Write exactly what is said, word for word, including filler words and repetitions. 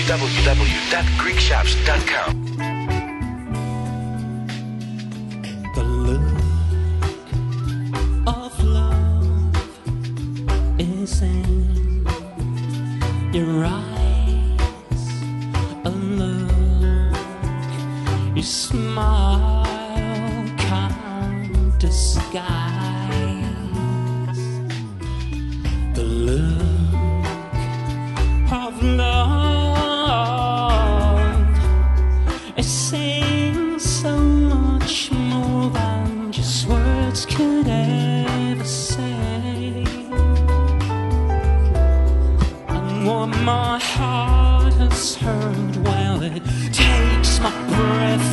w w w dot greek shops dot com. The look of love is in your eyes. A look, your smile can't disguise. The look of love is saying so much more than just words could ever say. And what my heart has heard, well, it takes my breath